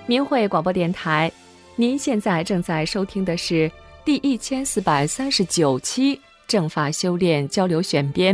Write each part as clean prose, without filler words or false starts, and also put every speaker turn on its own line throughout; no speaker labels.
明慧广播电台，您现在正在收听的是第1439期正法修炼交流选编。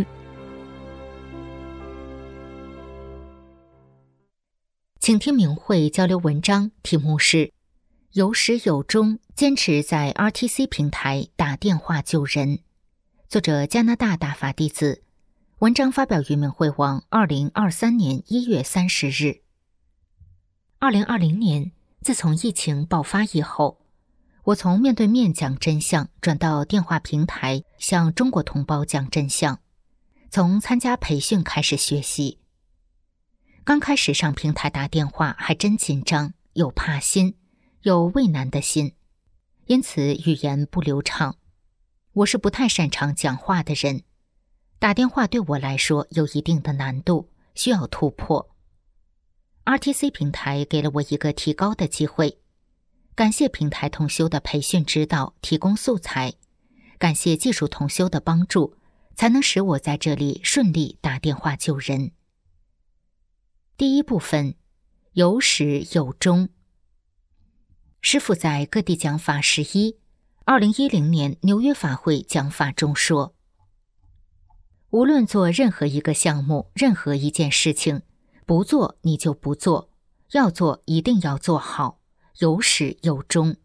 请听明慧交流文章，题目是有始有终，坚持在 RTC 平台打电话救人，作者加拿大大法弟子，文章发表于明慧网2023年1月30日。2020年，自从疫情爆发以后，我从面对面讲真相转到电话平台向中国同胞讲真相，从参加培训开始学习。刚开始上平台打电话还真紧张，有怕心，有畏难的心，因此语言不流畅。我是不太擅长讲话的人，打电话对我来说有一定的难度，需要突破。RTC 平台给了我一个提高的机会，感谢平台同修的培训指导，提供素材，感谢技术同修的帮助，才能使我在这里顺利打电话救人。第一部分，有始有终。师父在各地讲法11，2010年纽约法会讲法中说，无论做任何一个项目，任何一件事情，不做你就不做，要做一定要做好，有始有终。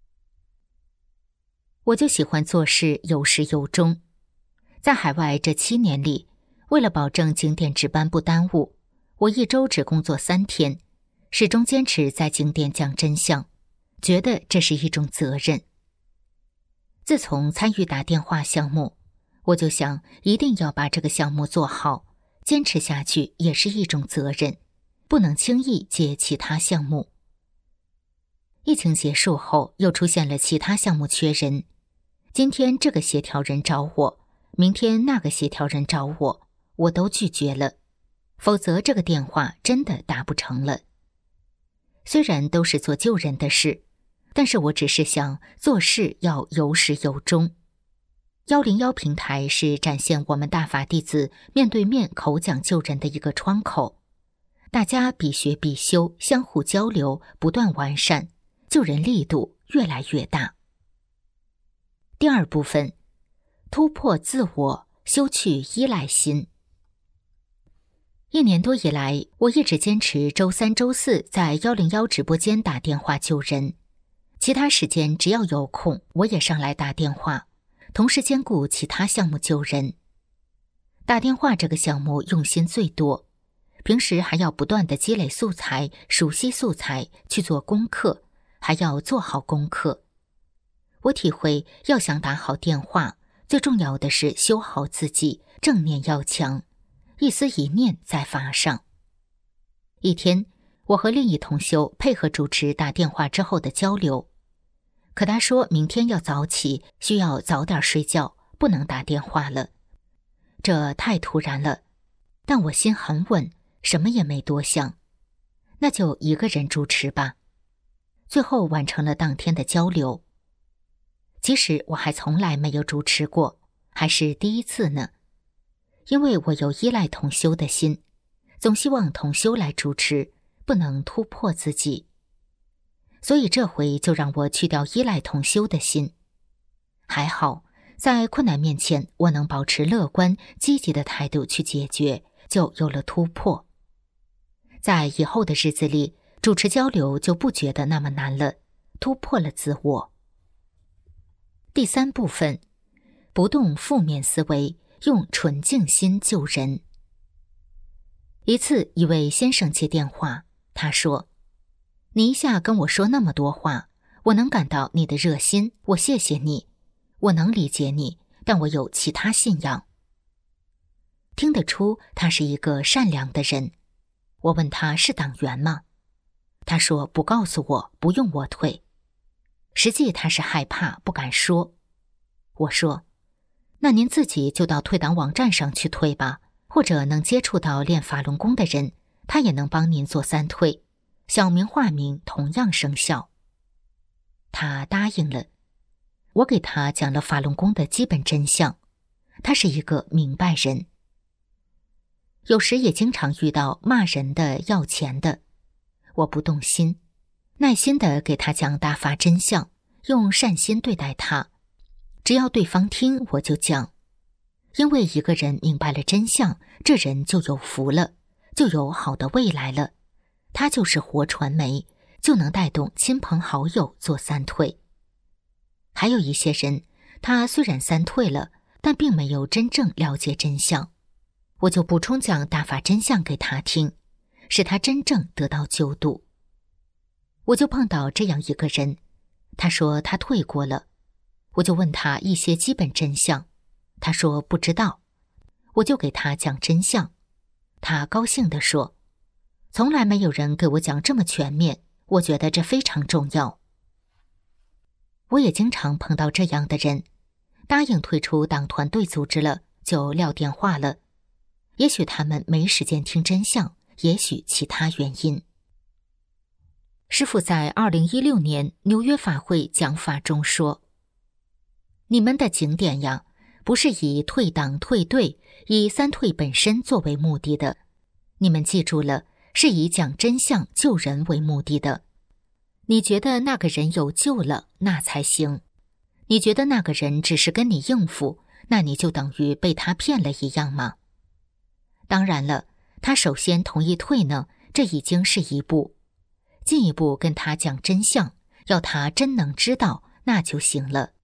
我就喜欢做事有始有终。在海外这7年里，为了保证景点值班不耽误，我一周只工作3天，始终坚持在景点讲真相，觉得这是一种责任。自从参与打电话项目，我就想一定要把这个项目做好，坚持下去也是一种责任，不能轻易接其他项目。疫情结束后，又出现了其他项目缺人，今天这个协调人找我，明天那个协调人找我，我都拒绝了，否则这个电话真的打不成了。虽然都是做救人的事，但是我只是想做事要有始有终。101平台是展现我们大法弟子面对面口讲救人的一个窗口，大家必学必修，相互交流，不断完善，救人力度越来越大。第二部分，突破自我，修去依赖心。1年多以来，我一直坚持周3、周4在101直播间打电话救人，其他时间只要有空，我也上来打电话，同时兼顾其他项目救人。打电话这个项目用心最多，平时还要不断地积累素材，熟悉素材，去做功课，还要做好功课。我体会，要想打好电话，最重要的是修好自己，正念要强，一思一念在法上。一天，我和另一同修配合主持打电话之后的交流，可他说明天要早起，需要早点睡觉，不能打电话了。这太突然了，但我心很稳，什么也没多想，那就一个人主持吧。最后完成了当天的交流。其实我还从来没有主持过，还是第一次呢。因为我有依赖同修的心，总希望同修来主持，不能突破自己。所以这回就让我去掉依赖同修的心。还好，在困难面前，我能保持乐观、积极的态度去解决，就有了突破。在以后的日子里，主持交流就不觉得那么难了，突破了自我。第3部分，不动负面思维，用纯净心救人。一次，一位先生接电话，他说，你一下跟我说那么多话，我能感到你的热心，我谢谢你，我能理解你，但我有其他信仰。听得出他是一个善良的人。我问他是党员吗？他说不告诉我，不用我退。实际他是害怕，不敢说。我说，那您自己就到退党网站上去退吧，或者能接触到练法轮功的人，他也能帮您做3退，小名化名同样生效。他答应了。我给他讲了法轮功的基本真相，他是一个明白人。有时也经常遇到骂人的、要钱的，我不动心， 耐心地给他讲大法真相，用善心对待他。只要对方听，我就讲。因为一个人明白了真相，这人就有福了，就有好的未来了。他就是活传媒，就能带动亲朋好友做三退。还有一些人，他虽然三退了，但并没有真正了解真相，我就补充讲大法真相给他听，使他真正得到救度。我就碰到这样一个人，他说他退过了，我就问他一些基本真相，他说不知道，我就给他讲真相。他高兴地说，从来没有人给我讲这么全面，我觉得这非常重要。我也经常碰到这样的人，答应退出党团队组织了，就撂电话了。也许他们没时间听真相，也许其他原因。师父在2016年纽约法会讲法中说，你们的经典呀，不是以退党退队，以三退本身作为目的的。你们记住了，是以讲真相救人为目的的。你觉得那个人有救了，那才行。你觉得那个人只是跟你应付，那你就等于被他骗了一样吗？当然了，他首先同意退呢，这已经是一步。进一步跟他讲真相，要他真能知道，那就行了。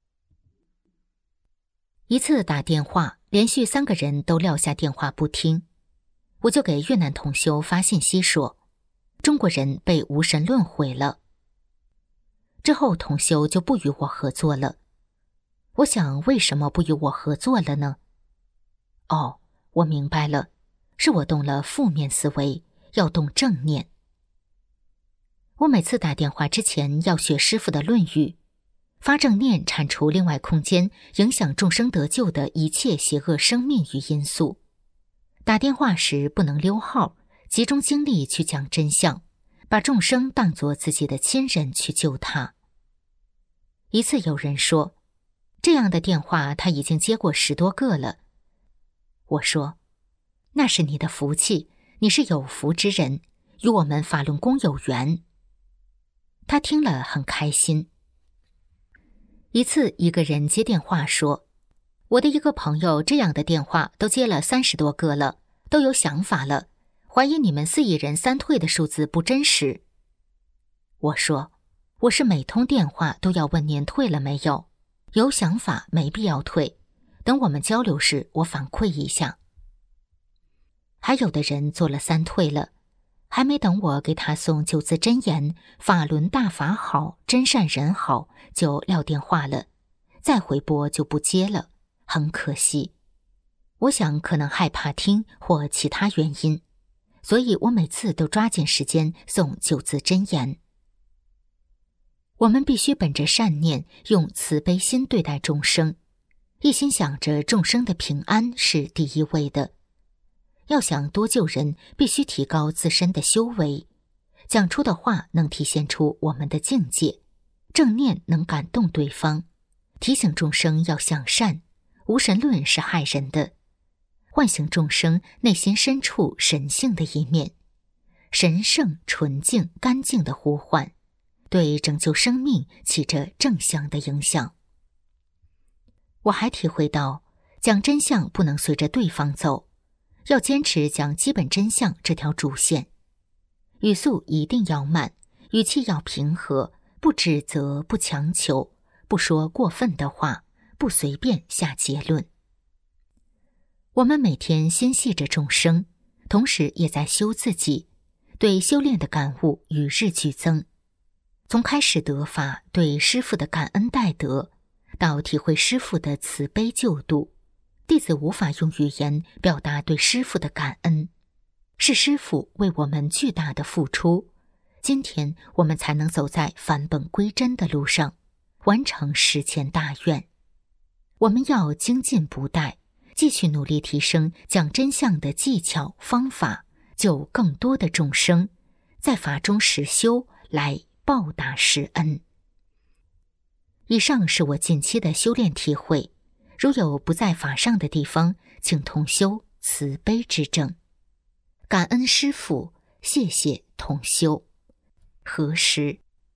一次打电话，连续3个人都撂下电话不听，我就给越南同修发信息说，中国人被无神论毁了。之后同修就不与我合作了。我想为什么不与我合作了呢？哦，我明白了，是我动了负面思维，要动正念。我每次打电话之前要学师父的论语，发正念铲除另外空间影响众生得救的一切邪恶生命与因素。打电话时不能溜号，集中精力去讲真相，把众生当作自己的亲人去救他。一次有人说，这样的电话他已经接过10多个了。我说，那是你的福气，你是有福之人，与我们法轮功有缘。他听了很开心。一次一个人接电话说，我的一个朋友这样的电话都接了30多个了，都有想法了，怀疑你们4亿人三退的数字不真实。我说，我是每通电话都要问您退了没有，有想法没必要退，等我们交流时我反馈一下。还有的人做了3退了，还没等我给他送9字真言，法轮大法好，真善人好，就撂电话了，再回拨就不接了，很可惜。我想可能害怕听或其他原因，所以我每次都抓紧时间送9字真言。我们必须本着善念，用慈悲心对待众生，一心想着众生的平安是第一位的。要想多救人，必须提高自身的修为，讲出的话能体现出我们的境界，正念能感动对方，提醒众生要向善，无神论是害人的，唤醒众生内心深处神性的一面，神圣、纯净、干净的呼唤，对拯救生命起着正向的影响。我还体会到，讲真相不能随着对方走，要坚持讲基本真相这条主线，语速一定要慢，语气要平和，不指责，不强求，不说过分的话，不随便下结论。我们每天心系着众生，同时也在修自己，对修炼的感悟与日俱增。从开始得法，对师父的感恩戴德，到体会师父的慈悲救度，弟子无法用语言表达对师父的感恩，是师父为我们巨大的付出，今天我们才能走在返本归真的路上，完成实践大愿。我们要精进不怠，继续努力提升讲真相的技巧方法，救更多的众生，在法中实修，来报答师恩。以上是我近期的修炼体会，如有不在法上的地方，请同修慈悲之正。感恩师父，谢谢同修。何时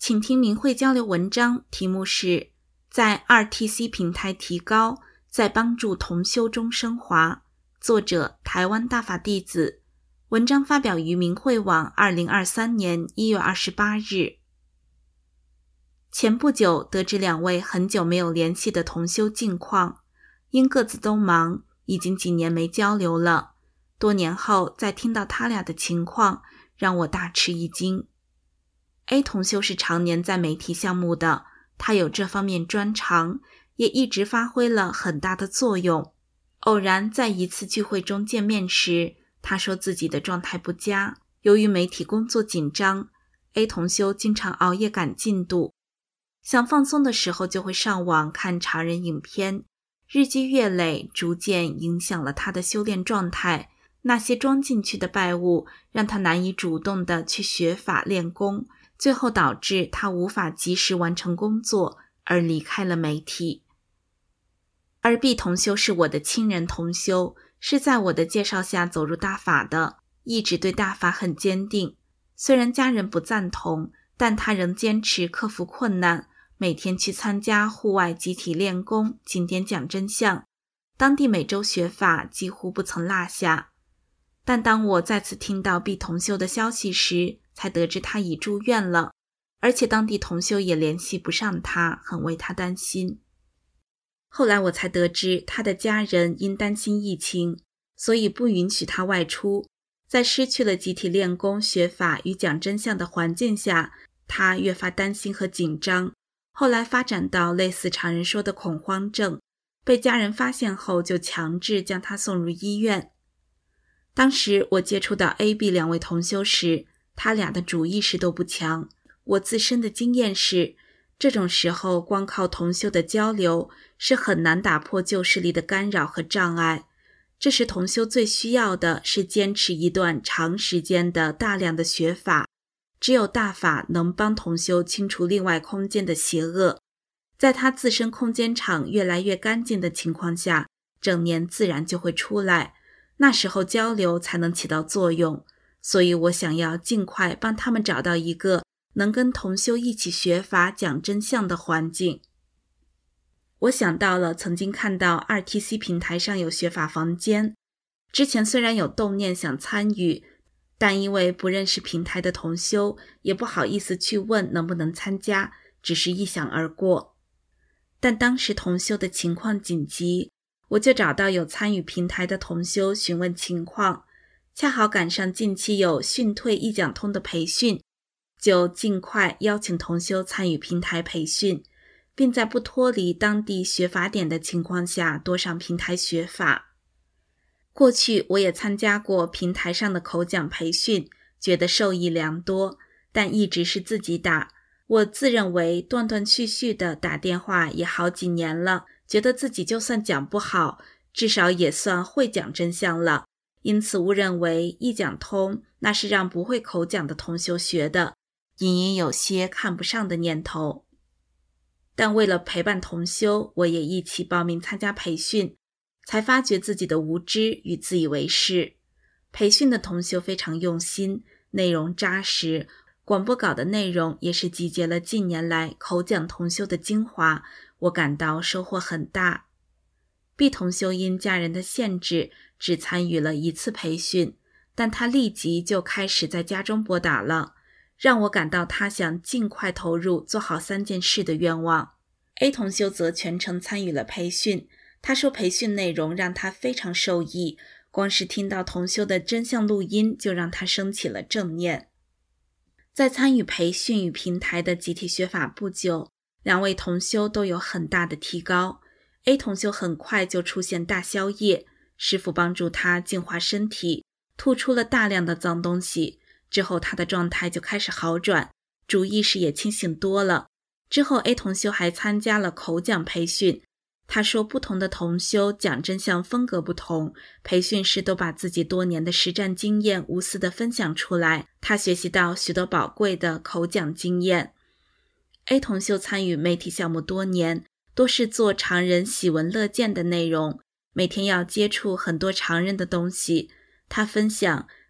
请听明慧交流文章，题目是在 RTC 平台提高，在帮助同修中升华，作者台湾大法弟子，文章发表于明慧网2023年1月28日。前不久得知2位很久没有联系的同修近况，因各自都忙，已经几年没交流了。多年后再听到他俩的情况，让我大吃一惊。A 同修是常年在媒体项目的，他有这方面专长，也一直发挥了很大的作用。偶然在一次聚会中见面时，他说自己的状态不佳，由于媒体工作紧张， A 同修经常熬夜赶进度，想放松的时候就会上网看茶人影片，日积月累，逐渐影响了他的修炼状态。那些装进去的拜物让他难以主动地去学法练功，最后导致他无法及时完成工作，而离开了媒体。而 B 同修是我的亲人同修，是在我的介绍下走入大法的，一直对大法很坚定。虽然家人不赞同，但他仍坚持克服困难，每天去参加户外集体练功、景点讲真相，当地每周学法几乎不曾落下。但当我再次听到 B 同修的消息时，才得知他已住院了，而且当地同修也联系不上他，很为他担心。后来我才得知，他的家人因担心疫情，所以不允许他外出。在失去了集体练功、学法与讲真相的环境下，他越发担心和紧张，后来发展到类似常人说的恐慌症，被家人发现后就强制将他送入医院。当时我接触到 A、B 2位同修时，他俩的主意识都不强。我自身的经验是，这种时候光靠同修的交流是很难打破旧势力的干扰和障碍。这时同修最需要的是坚持一段长时间的大量的学法，只有大法能帮同修清除另外空间的邪恶，在他自身空间场越来越干净的情况下，正念自然就会出来，那时候交流才能起到作用。所以我想要尽快帮他们找到一个能跟同修一起学法讲真相的环境。我想到了曾经看到 RTC 平台上有学法房间，之前虽然有动念想参与，但因为不认识平台的同修，也不好意思去问能不能参加，只是一想而过。但当时同修的情况紧急，我就找到有参与平台的同修询问情况，恰好赶上近期有训退一讲通的培训，就尽快邀请同修参与平台培训，并在不脱离当地学法点的情况下多上平台学法。过去我也参加过平台上的口讲培训，觉得受益良多，但一直是自己打。我自认为断断续续的打电话也好几年了，觉得自己就算讲不好，至少也算会讲真相了。因此误认为一讲通那是让不会口讲的同修学的，隐隐有些看不上的念头。但为了陪伴同修，我也一起报名参加培训，才发觉自己的无知与自以为是。培训的同修非常用心，内容扎实，广播稿的内容也是集结了近年来口讲同修的精华，我感到收获很大。B 同修因家人的限制，只参与了1次培训，但他立即就开始在家中播打了，让我感到他想尽快投入做好3件事的愿望。A 同修则全程参与了培训，他说培训内容让他非常受益，光是听到同修的真相录音就让他升起了正念。在参与培训与平台的集体学法不久，2位同修都有很大的提高。A 同修很快就出现大宵夜，师父帮助他净化身体，吐出了大量的脏东西，之后他的状态就开始好转，主意识也清醒多了。之后 A 同修还参加了口讲培训，他说不同的同修讲真相风格不同，培训师都把自己多年的实战经验无私地分享出来，他学习到许多宝贵的口讲经验。A 同修参与媒体项目多年，多是做常人喜闻乐见的内容，每天要接触很多常人的东西。他分享，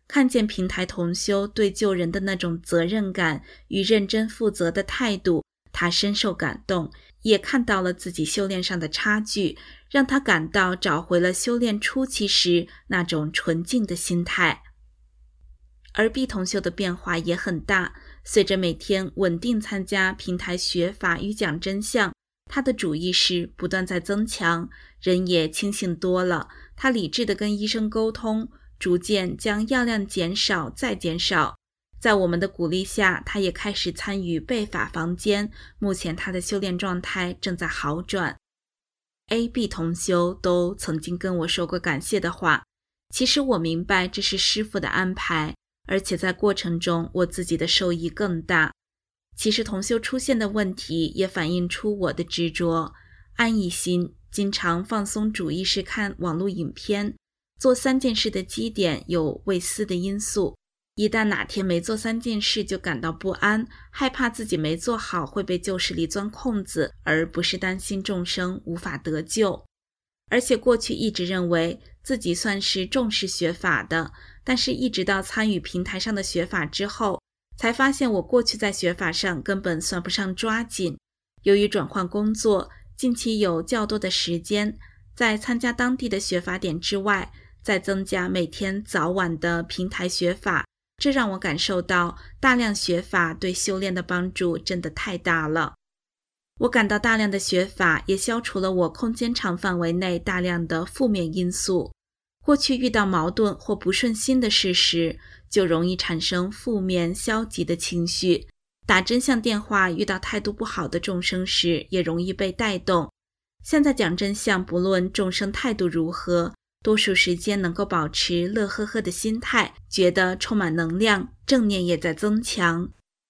看见平台同修对救人的那种责任感与认真负责的态度，他深受感动，也看到了自己修炼上的差距，让他感到找回了修炼初期时那种纯净的心态。而毕同修的变化也很大，随着每天稳定参加平台学法与讲真相，他的主意识不断在增强，人也清醒多了，他理智地跟医生沟通，逐渐将药量减少再减少。在我们的鼓励下，他也开始参与备法房间，目前他的修炼状态正在好转。A、B 同修都曾经跟我说过感谢的话，其实我明白这是师父的安排，而且在过程中我自己的受益更大。其实同修出现的问题也反映出我的执着，安逸心，经常放松主意识看网络影片，做3件事的基点有未思的因素，一旦哪天没做3件事就感到不安，害怕自己没做好会被旧势力钻空子，而不是担心众生无法得救。而且过去一直认为自己算是重视学法的，但是一直到参与平台上的学法之后，才发现我过去在学法上根本算不上抓紧。由于转换工作，近期有较多的时间，在参加当地的学法点之外，再增加每天早晚的平台学法，这让我感受到大量学法对修炼的帮助真的太大了。我感到大量的学法也消除了我空间场范围内大量的负面因素。过去遇到矛盾或不顺心的事时，就容易产生负面消极的情绪，打真相电话遇到态度不好的众生时也容易被带动。现在讲真相，不论众生态度如何，多数时间能够保持乐呵呵的心态，觉得充满能量，正念也在增强。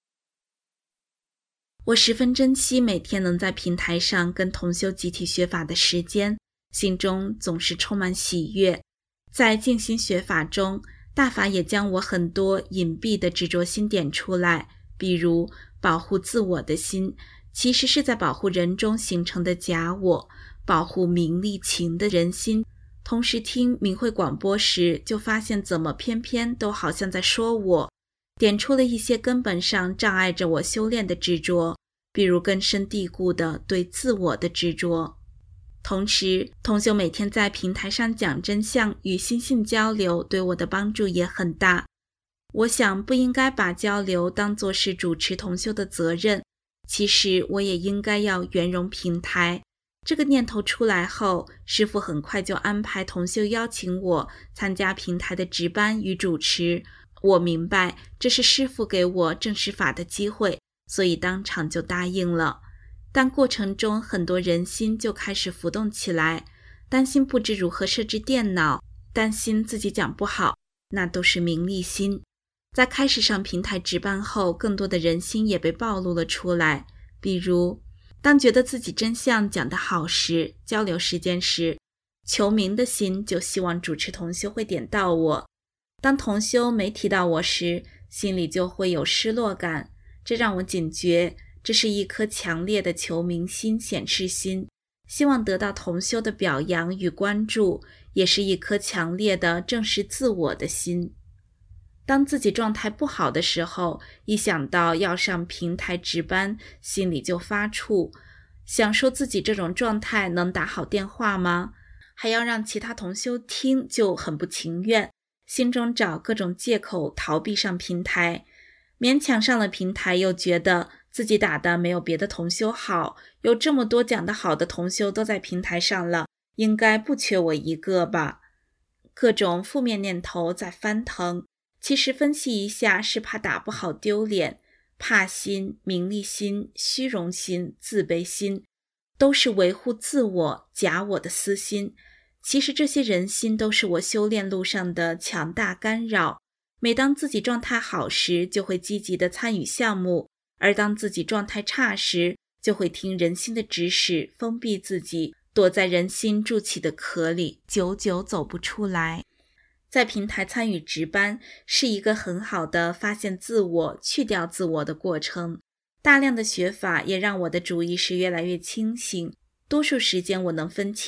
我十分珍惜每天能在平台上跟同修集体学法的时间，心中总是充满喜悦。在静心学法中，大法也将我很多隐蔽的执着心点出来，比如保护自我的心，其实是在保护人中形成的假我，保护名利情的人心。同时听明慧广播时，就发现怎么偏偏都好像在说我，点出了一些根本上障碍着我修炼的执着，比如根深蒂固的对自我的执着。同时，同修每天在平台上讲真相与心性交流，对我的帮助也很大。我想不应该把交流当作是主持同修的责任，其实我也应该要圆融平台。这个念头出来后，师父很快就安排同修邀请我参加平台的值班与主持。我明白这是师父给我证实法的机会，所以当场就答应了。但过程中很多人心就开始浮动起来，担心不知如何设置电脑，担心自己讲不好，那都是名利心。在开始上平台值班后，更多的人心也被暴露了出来，比如当觉得自己真相讲得好时，交流时间时，求名的心就希望主持同修会点到我，当同修没提到我时，心里就会有失落感，这让我警觉，这是一颗强烈的求名心、显示心，希望得到同修的表扬与关注，也是一颗强烈的正视自我的心。当自己状态不好的时候，一想到要上平台值班，心里就发怵，想说自己这种状态能打好电话吗？还要让其他同修听，就很不情愿，心中找各种借口逃避上平台。勉强上了平台，又觉得自己打的没有别的同修好，有这么多讲得好的同修都在平台上了，应该不缺我一个吧。各种负面念头在翻腾，其实分析一下，是怕打不好丢脸，怕心、名利心、虚荣心、自卑心，都是维护自我、假我的私心。其实这些人心都是我修炼路上的强大干扰。每当自己状态好时，就会积极的参与项目，而当自己状态差时，就会听人心的指使，封闭自己，躲在人心筑起的壳里，久久走不出来。在平台参与值班，是一个很好的发现自我、去掉自我的过程。大量的学法也让我的主意识越来越清醒，多数时间我能分清，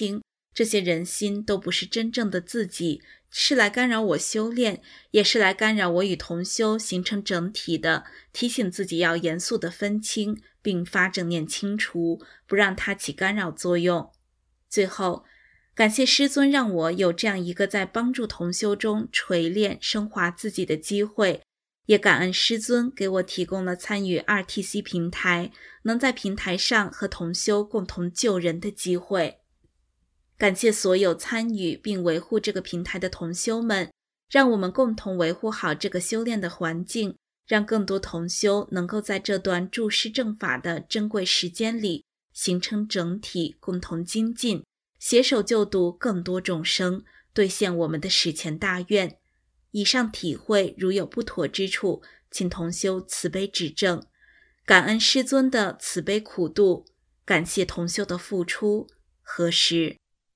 这些人心都不是真正的自己，是来干扰我修炼，也是来干扰我与同修形成整体的，提醒自己要严肃地分清，并发正念清除，不让它起干扰作用。最后，感谢师尊让我有这样一个在帮助同修中锤炼升华自己的机会，也感恩师尊给我提供了参与 RTC 平台，能在平台上和同修共同救人的机会。感谢所有参与并维护这个平台的同修们，让我们共同维护好这个修炼的环境，让更多同修能够在这段注释正法的珍贵时间里形成整体，共同精进，携手救度更多众生，兑现我们的史前大愿。以上体会如有不妥之处，请同修慈悲指正。感恩师尊的慈悲苦度，感谢同修的付出。何时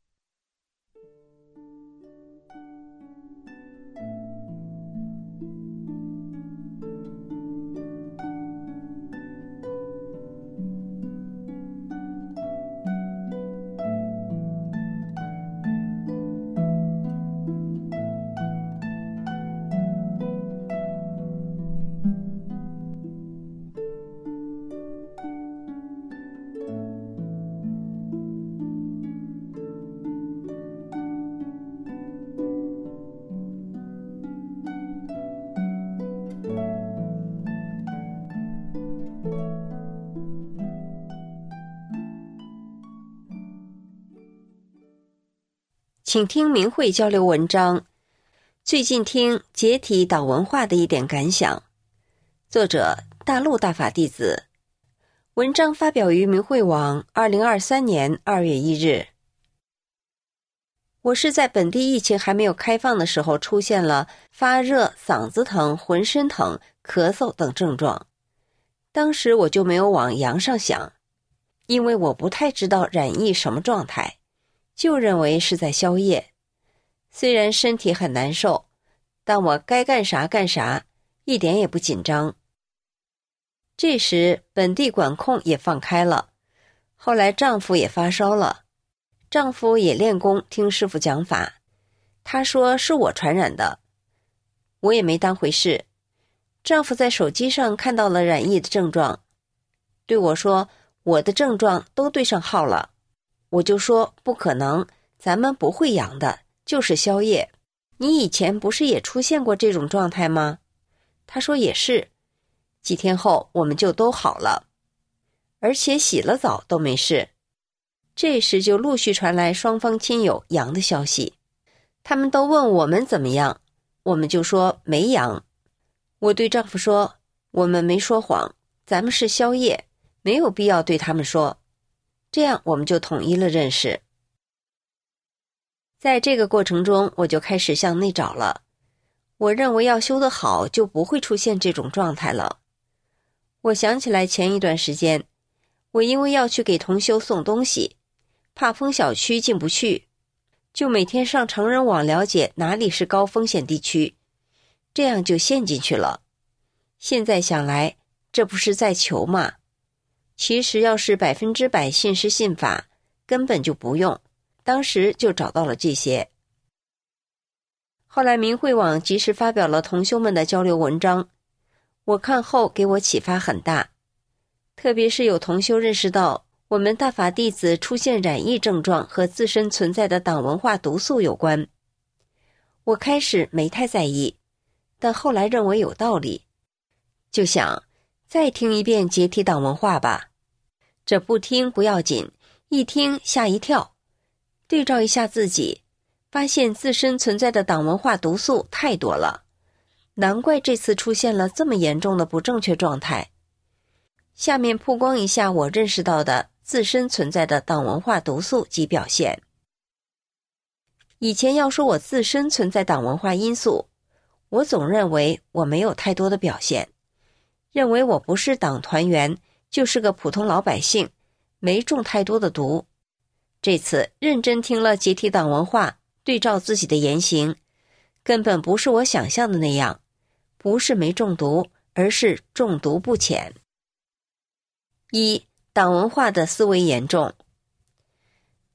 请听明慧交流文章，最近听解体党文化的一点感想，作者大陆大法弟子，文章发表于明慧网2023年2月1日。我是在本地疫情还没有开放的时候出现了发热、嗓子疼、浑身疼、咳嗽等症状，当时我就没有往阳上想，因为我不太知道染疫什么状态，就认为是在宵夜。虽然身体很难受，但我该干啥干啥，一点也不紧张。这时本地管控也放开了，后来丈夫也发烧了，丈夫也练功听师父讲法，他说是我传染的，我也没当回事。丈夫在手机上看到了染疫的症状，对我说我的症状都对上号了，我就说不可能，咱们不会阳的，就是宵夜。你以前不是也出现过这种状态吗？他说也是。几天后我们就都好了，而且洗了澡都没事。这时就陆续传来双方亲友阳的消息，他们都问我们怎么样，我们就说没阳。我对丈夫说，我们没说谎，咱们是宵夜，没有必要对他们说。这样我们就统一了认识。在这个过程中，我就开始向内找了。我认为要修得好，就不会出现这种状态了。我想起来前一段时间，我因为要去给同修送东西，怕封小区进不去，就每天上成人网了解哪里是高风险地区，这样就陷进去了。现在想来，这不是在求吗？其实要是100%信师信法，根本就不用，当时就找到了这些。后来明慧网及时发表了同修们的交流文章，我看后给我启发很大，特别是有同修认识到我们大法弟子出现染疫症状和自身存在的党文化毒素有关。我开始没太在意，但后来认为有道理，就想再听一遍解体党文化吧。这不听不要紧，一听吓一跳，对照一下自己，发现自身存在的党文化毒素太多了，难怪这次出现了这么严重的不正确状态。下面曝光一下我认识到的自身存在的党文化毒素及表现。以前要说我自身存在党文化因素，我总认为我没有太多的表现，认为我不是党团员，就是个普通老百姓，没中太多的毒。这次认真听了解体党文化，对照自己的言行，根本不是我想象的那样，不是没中毒，而是中毒不浅。一、党文化的思维严重。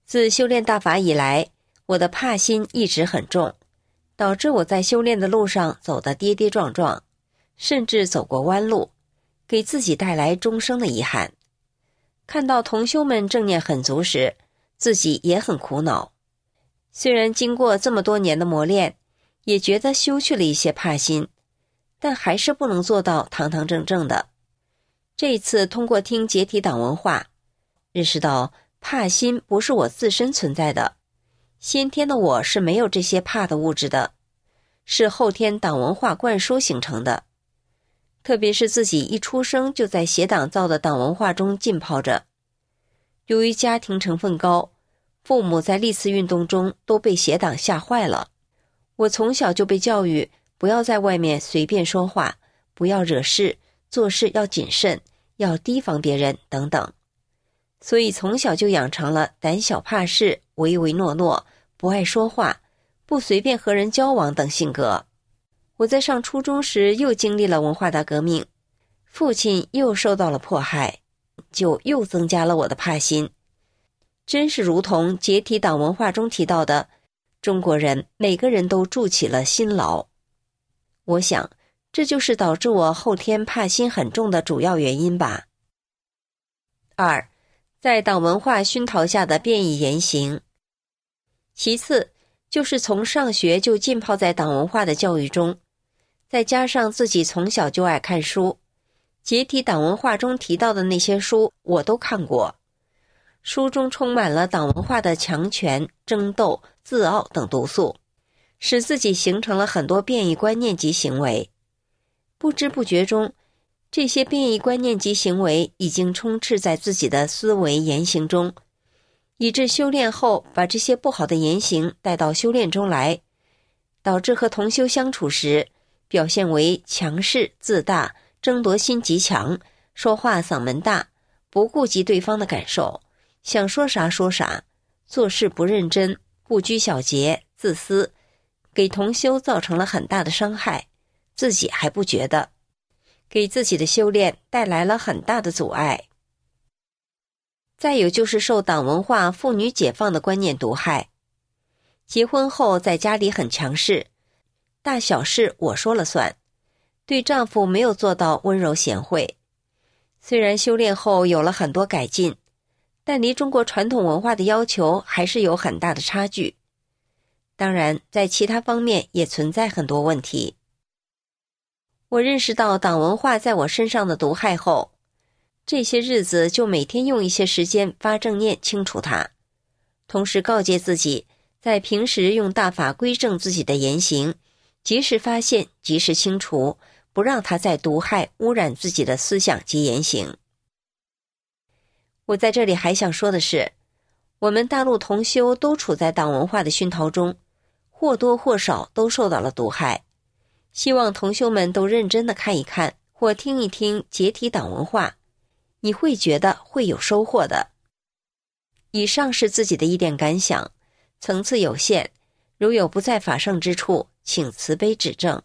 自修炼大法以来，我的怕心一直很重，导致我在修炼的路上走得跌跌撞撞，甚至走过弯路，给自己带来终生的遗憾。看到同修们正念很足时，自己也很苦恼。虽然经过这么多年的磨练，也觉得修去了一些怕心，但还是不能做到堂堂正正的。这一次通过听解体党文化，认识到怕心不是我自身存在的，先天的我是没有这些怕的物质的，是后天党文化灌输形成的。特别是自己一出生就在邪党造的党文化中浸泡着，由于家庭成分高，父母在历次运动中都被邪党吓坏了。我从小就被教育不要在外面随便说话，不要惹事，做事要谨慎，要提防别人等等。所以从小就养成了胆小怕事、唯唯诺诺、不爱说话、不随便和人交往等性格。我在上初中时又经历了文化大革命，父亲又受到了迫害，就又增加了我的怕心。真是如同解体党文化中提到的，中国人每个人都筑起了心牢。我想这就是导致我后天怕心很重的主要原因吧。2，在党文化熏陶下的变异言行。其次就是从上学就浸泡在党文化的教育中，再加上自己从小就爱看书，解体党文化中提到的那些书我都看过，书中充满了党文化的强权、争斗、自傲等毒素，使自己形成了很多变异观念及行为。不知不觉中，这些变异观念及行为已经充斥在自己的思维言行中，以致修炼后把这些不好的言行带到修炼中来，导致和同修相处时表现为强势、自大、争夺心极强，说话嗓门大，不顾及对方的感受，想说啥说啥，做事不认真，不拘小节，自私，给同修造成了很大的伤害，自己还不觉得，给自己的修炼带来了很大的阻碍。再有就是受党文化妇女解放的观念毒害，结婚后在家里很强势，大小事我说了算，对丈夫没有做到温柔贤惠。虽然修炼后有了很多改进，但离中国传统文化的要求还是有很大的差距。当然，在其他方面也存在很多问题。我认识到党文化在我身上的毒害后，这些日子就每天用一些时间发正念清除它，同时告诫自己在平时用大法规正自己的言行，及时发现，及时清除，不让它再毒害污染自己的思想及言行。我在这里还想说的是，我们大陆同修都处在党文化的熏陶中，或多或少都受到了毒害。希望同修们都认真的看一看或听一听解体党文化，你会觉得会有收获的。以上是自己的一点感想，层次有限，如有不在法上之处，请慈悲指正。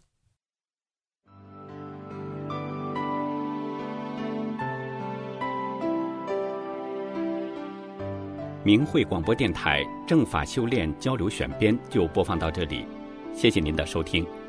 明慧广播电台正法修炼交流选编就播放到这里，谢谢您的收听。